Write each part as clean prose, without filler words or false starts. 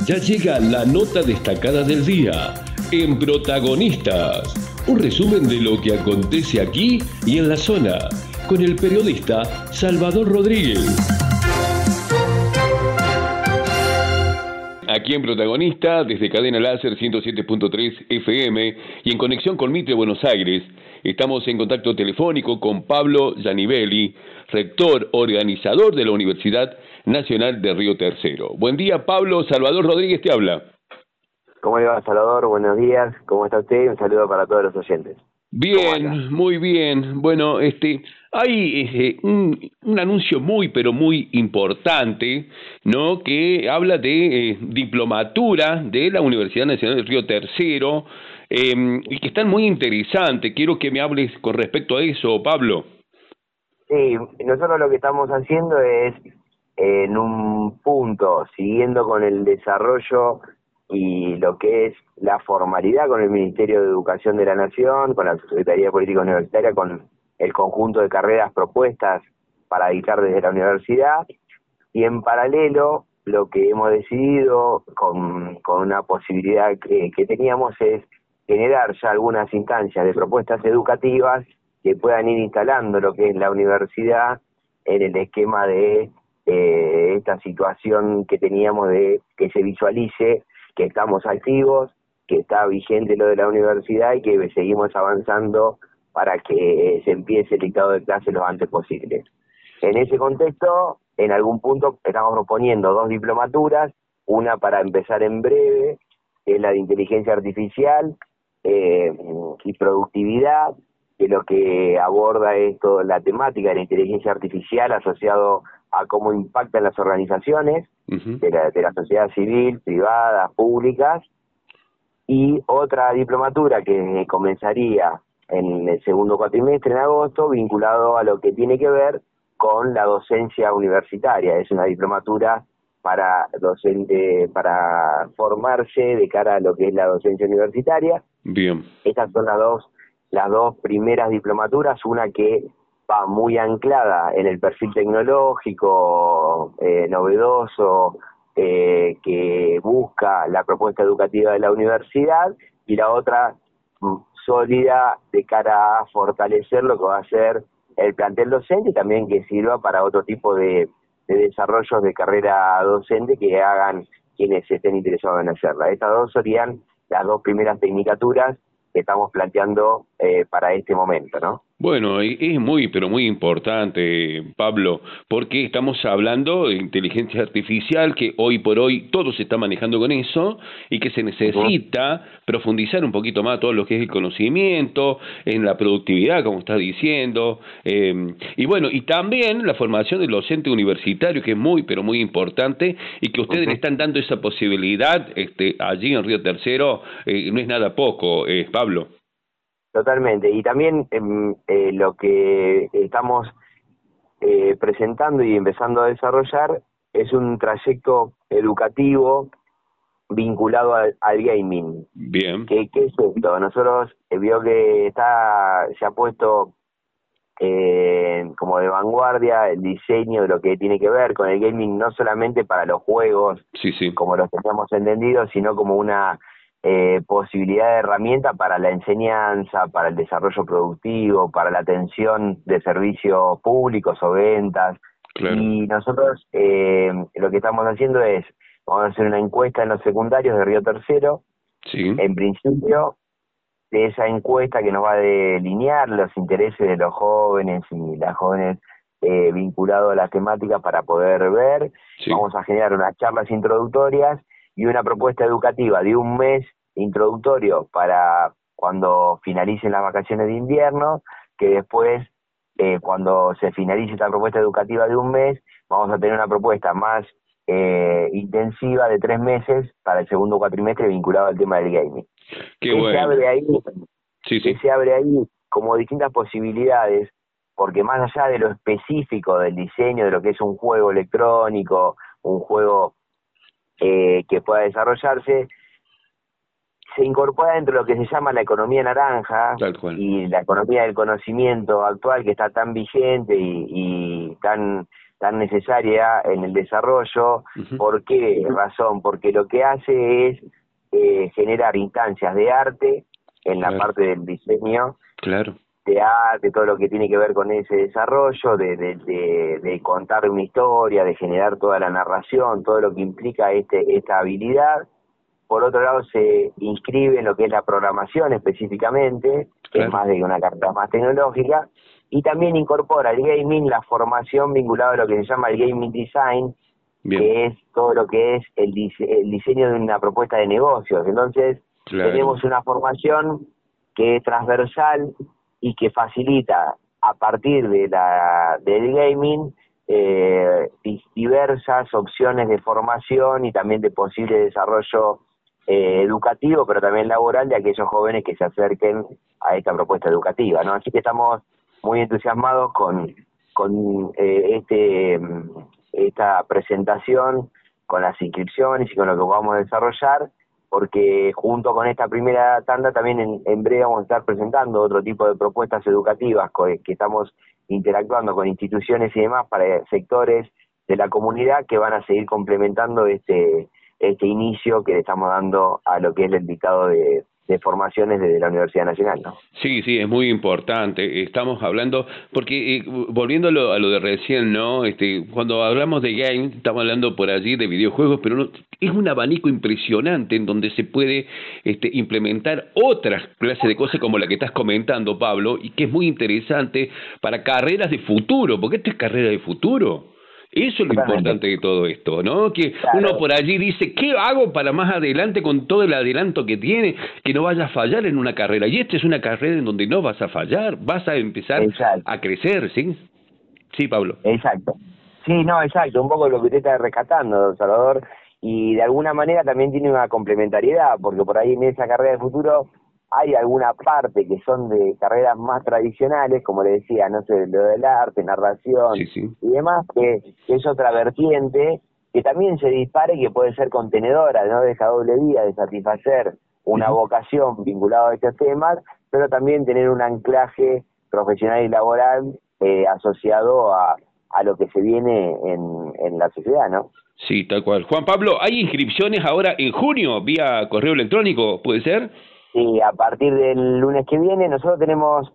Ya llega la nota destacada del día en Protagonistas. Un resumen de lo que acontece aquí y en la zona, con el periodista Salvador Rodríguez. Aquí en Protagonista, desde Cadena Láser 107.3 FM y en conexión con Mitre Buenos Aires, estamos en contacto telefónico con Pablo Giannivelli, rector organizador de la Universidad Nacional de Río Tercero. Buen día, Pablo. Salvador Rodríguez te habla. ¿Cómo le va, Salvador? Buenos días. ¿Cómo está usted? Un saludo para todos los oyentes. Bien, muy bien. Bueno, hay un anuncio muy, pero muy importante, ¿no? Que habla de diplomatura de la Universidad Nacional de Río Tercero y que están muy interesantes. Quiero que me hables con respecto a eso, Pablo. Sí, nosotros lo que estamos haciendo es, en un punto, siguiendo con el desarrollo y lo que es la formalidad con el Ministerio de Educación de la Nación, con la Secretaría de Política Universitaria, con el conjunto de carreras propuestas para dictar desde la universidad, y en paralelo lo que hemos decidido con una posibilidad que teníamos es generar ya algunas instancias de propuestas educativas que puedan ir instalando lo que es la universidad en el esquema de esta situación que teníamos de que se visualice que estamos activos, que está vigente lo de la universidad y que seguimos avanzando para que se empiece el dictado de clases lo antes posible. En ese contexto, en algún punto estamos proponiendo 2 diplomaturas, una para empezar en breve, que es la de inteligencia artificial y productividad, que lo que aborda es toda la temática de la inteligencia artificial asociado a cómo impacta en las organizaciones de la sociedad civil, privadas, públicas, y otra diplomatura que comenzaría en el segundo cuatrimestre, en agosto, vinculado a lo que tiene que ver con la docencia universitaria. Es una diplomatura para docente, para formarse de cara a lo que es la docencia universitaria. Bien. Estas son las dos primeras diplomaturas, una que va muy anclada en el perfil tecnológico, novedoso, que busca la propuesta educativa de la universidad, y la otra sólida de cara a fortalecer lo que va a ser el plantel docente, y también que sirva para otro tipo de desarrollos de carrera docente que hagan quienes estén interesados en hacerla. Estas dos serían las 2 primeras tecnicaturas que estamos planteando para este momento, ¿no? Bueno, es muy, pero muy importante, Pablo, porque estamos hablando de inteligencia artificial, que hoy por hoy todo se está manejando con eso, y que se necesita profundizar un poquito más todo lo que es el conocimiento, en la productividad, como estás diciendo, y bueno, y también la formación del docente universitario, que es muy, pero muy importante, y que ustedes le están dando esa posibilidad allí en Río Tercero, no es nada poco, Pablo. Totalmente, y también lo que estamos presentando y empezando a desarrollar es un trayecto educativo vinculado al gaming. Bien. ¿Qué es esto? Nosotros vio que se ha puesto como de vanguardia el diseño de lo que tiene que ver con el gaming, no solamente para los juegos, Sí. como los teníamos entendido, sino como una posibilidad de herramienta para la enseñanza, para el desarrollo productivo, para la atención de servicios públicos o ventas. Claro. Y nosotros lo que estamos haciendo es, vamos a hacer una encuesta en los secundarios de Río Tercero. Sí. En principio, de esa encuesta que nos va a delinear los intereses de los jóvenes y las jóvenes vinculados a la temática para poder ver. Sí. Vamos a generar unas charlas introductorias y una propuesta educativa de un mes introductorio para cuando finalicen las vacaciones de invierno, que después, cuando se finalice esta propuesta educativa de un mes, vamos a tener una propuesta más intensiva de 3 meses para el segundo cuatrimestre vinculado al tema del gaming. Qué bueno. Se abre ahí como distintas posibilidades, porque más allá de lo específico del diseño de lo que es un juego electrónico, un juego que pueda desarrollarse, se incorpora dentro de lo que se llama la economía naranja y la economía del conocimiento actual, que está tan vigente y tan tan necesaria en el desarrollo. Uh-huh. ¿Por qué razón? Porque lo que hace es generar instancias de arte en la parte del diseño, de arte, todo lo que tiene que ver con ese desarrollo, de contar una historia, de generar toda la narración, todo lo que implica esta habilidad. Por otro lado, se inscribe en lo que es la programación específicamente, que es más de una carrera más tecnológica, y también incorpora el gaming, la formación vinculada a lo que se llama el gaming design, que es todo lo que es el diseño de una propuesta de negocios. Entonces, tenemos una formación que es transversal y que facilita a partir de del gaming diversas opciones de formación y también de posible desarrollo educativo, pero también laboral, de aquellos jóvenes que se acerquen a esta propuesta educativa, ¿no? Así que estamos muy entusiasmados con esta presentación, con las inscripciones y con lo que vamos a desarrollar, porque junto con esta primera tanda también en breve vamos a estar presentando otro tipo de propuestas educativas que estamos interactuando con instituciones y demás para sectores de la comunidad que van a seguir complementando este inicio que le estamos dando a lo que es el dictado de formaciones desde la Universidad Nacional, ¿no? Sí, es muy importante. Estamos hablando, porque volviendo a lo de recién, ¿no? Cuando hablamos de games, estamos hablando por allí de videojuegos, pero es un abanico impresionante en donde se puede implementar otras clases de cosas como la que estás comentando, Pablo, y que es muy interesante para carreras de futuro, porque esta es carrera de futuro. Eso es lo importante de todo esto, ¿no? Que uno por allí dice, ¿qué hago para más adelante con todo el adelanto que tiene? Que no vaya a fallar en una carrera. Y esta es una carrera en donde no vas a fallar, vas a empezar a crecer, ¿sí? Sí, Pablo. Exacto. Sí, no, exacto. Un poco lo que usted está rescatando, Salvador. Y de alguna manera también tiene una complementariedad, porque por ahí en esa carrera de futuro hay alguna parte que son de carreras más tradicionales, como le decía, no sé, lo del arte, narración y demás, que es otra vertiente que también se dispara y que puede ser contenedora, no deja doble vía de satisfacer una vocación vinculada a estos temas, pero también tener un anclaje profesional y laboral asociado a lo que se viene en la sociedad, ¿no? Sí, tal cual. Juan Pablo, ¿hay inscripciones ahora en junio vía correo electrónico, puede ser? Sí, a partir del lunes que viene nosotros tenemos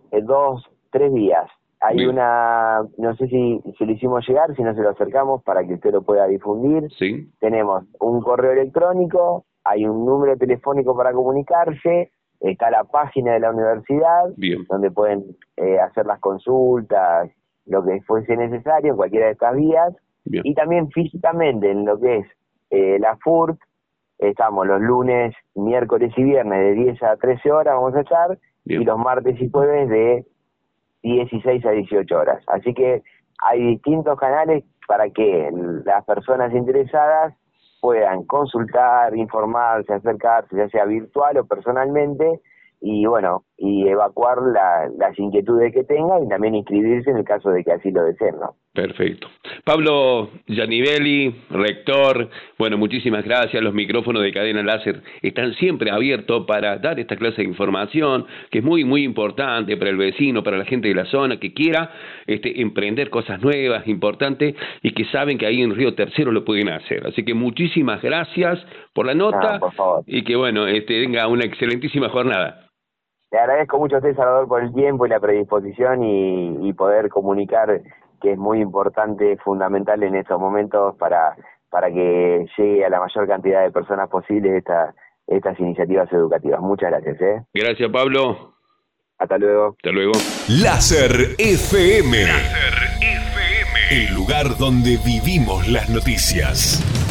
3 días. Hay una, no sé si lo hicimos llegar, si no se lo acercamos para que usted lo pueda difundir. Sí. Tenemos un correo electrónico, hay un número telefónico para comunicarse, está la página de la universidad, donde pueden hacer las consultas, lo que fuese necesario en cualquiera de estas vías. Y también físicamente en lo que es la FURC, estamos los lunes, miércoles y viernes de 10 a 13 horas vamos a estar, y los martes y jueves de 16 a 18 horas. Así que hay distintos canales para que las personas interesadas puedan consultar, informarse, acercarse, ya sea virtual o personalmente, y bueno, y evacuar las inquietudes que tengan y también inscribirse en el caso de que así lo deseen, ¿no? Perfecto. Pablo Giannivelli, rector, bueno, muchísimas gracias. Los micrófonos de Cadena Láser están siempre abiertos para dar esta clase de información, que es muy, muy importante para el vecino, para la gente de la zona, que quiera emprender cosas nuevas, importantes, y que saben que ahí en Río Tercero lo pueden hacer. Así que muchísimas gracias por la nota, por favor. Y que, bueno, tenga una excelentísima jornada. Le agradezco mucho a usted, Salvador, por el tiempo y la predisposición y poder comunicar, que es muy importante, fundamental en estos momentos para que llegue a la mayor cantidad de personas posible estas iniciativas educativas. Muchas gracias. Gracias, Pablo. Hasta luego. Hasta luego. Láser FM. Láser FM. El lugar donde vivimos las noticias.